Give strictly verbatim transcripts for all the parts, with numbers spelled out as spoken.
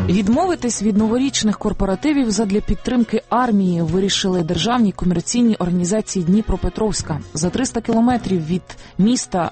Відмовитись від новорічних корпоративів задля підтримки армії вирішили державні комерційні організації Дніпропетровська. За триста кілометрів від міста,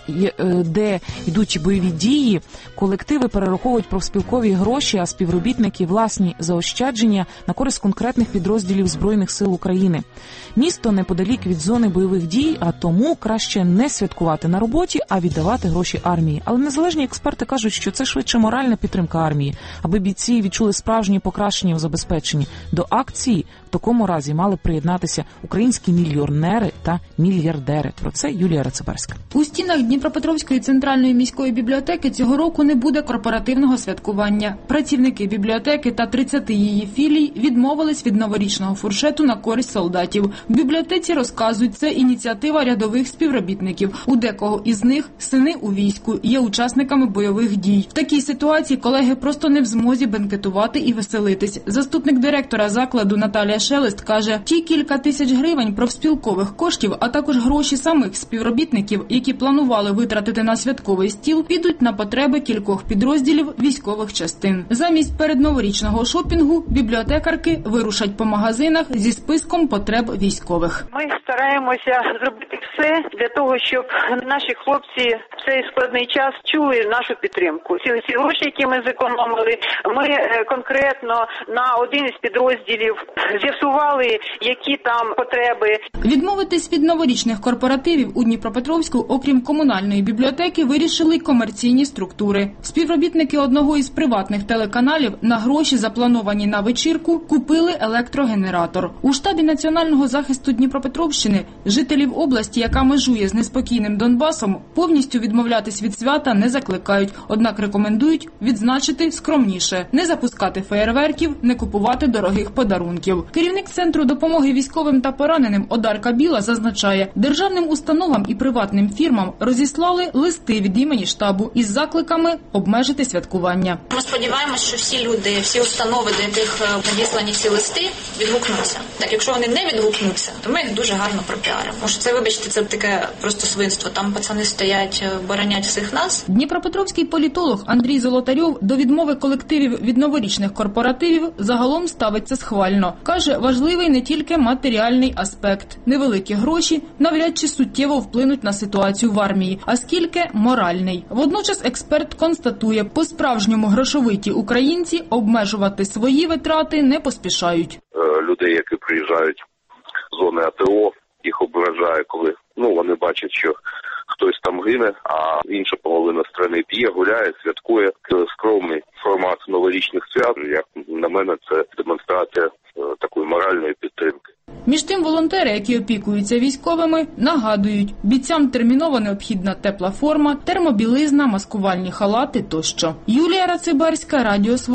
де йдуть бойові дії, колективи перераховують профспілкові гроші, а співробітники – власні заощадження на користь конкретних підрозділів Збройних сил України. Місто неподалік від зони бойових дій, а тому краще не святкувати на роботі, а віддавати гроші армії. Але незалежні експерти кажуть, що це швидше моральна підтримка армії, аби бійці відчули справжні покращення у забезпеченні. До акції в такому разі мали приєднатися українські мільйонери та мільярдери. Про це Юлія Рацибарська. У стінах Дніпропетровської центральної міської бібліотеки цього року не буде корпоративного святкування. Працівники бібліотеки та тридцяти її філій відмовились від новорічного фуршету на користь солдатів. В бібліотеці розказують, це ініціатива рядових співробітників. У декого із них сини у війську, є учасниками бойових дій. В такій ситуації колеги просто не в змозі бенкетувати і веселитись. Заступник директора закладу Наталія Шелест каже, ті кілька тисяч гривень профспілкових коштів, а також гроші самих співробітників, які планували витратити на святковий стіл, підуть на потреби кількох підрозділів військових частин. Замість передноворічного шопінгу бібліотекарки вирушать по магазинах зі списком потреб військових. Ми стараємося зробити все для того, щоб наші хлопці в цей складний час чули нашу підтримку. Ці, ці гроші, які ми зекономили, ми конкретно на один із підрозділів з'ясували, які там потреби. Відмовитись від новорічних корпоративів у Дніпропетровську, окрім комунальної бібліотеки, вирішили й комерційні структури. Співробітники одного із приватних телеканалів на гроші, заплановані на вечірку, купили електрогенератор. У штабі Національного захисту Дніпропетровщини жителів області, яка межує з неспокійним Донбасом, повністю відмовлятись від свята не закликають, однак рекомендують відзначити скромніше, не запускати феєрверків, не купувати дорогих подарунків. Керівник Центру допомоги військовим та пораненим Одарка Біла зазначає, державним установам і приватним фірмам розіслали листи від імені штабу із закликами обмежити святкування. Ми сподіваємося, що всі люди, всі установи, до яких надіслані ці листи, відгукнуться. Так, якщо вони не відгукнуться, то ми їх дуже гарно пропіаримо. Тому що це, вибачте, це таке просто свинство. Там пацани стоять, боронять всіх нас. Дніпропетровський політолог Андрій Золотарьов до відмови колективів від новорічних корпоративів загалом ставиться схвально. Каже, важливий не тільки матеріальний аспект. Невеликі гроші навряд чи суттєво вплинуть на ситуацію в армії, а скільки моральний. Водночас експерт констатує, по-справжньому грошовиті українці обмежувати свої витрати не поспішають. Людей, які приїжджають з зони АТО, їх ображає, коли ну вони бачать, що хтось там гине, а інша половина країни п'є, гуляє, святкує. Скромний формат новорічних свят, як на мене, це демонстрація такої моральної підтримки. Між тим, волонтери, які опікуються військовими, нагадують, бійцям терміново необхідна тепла форма, термобілизна, маскувальні халати тощо. Юлія Рацибарська, Радіо Свобода.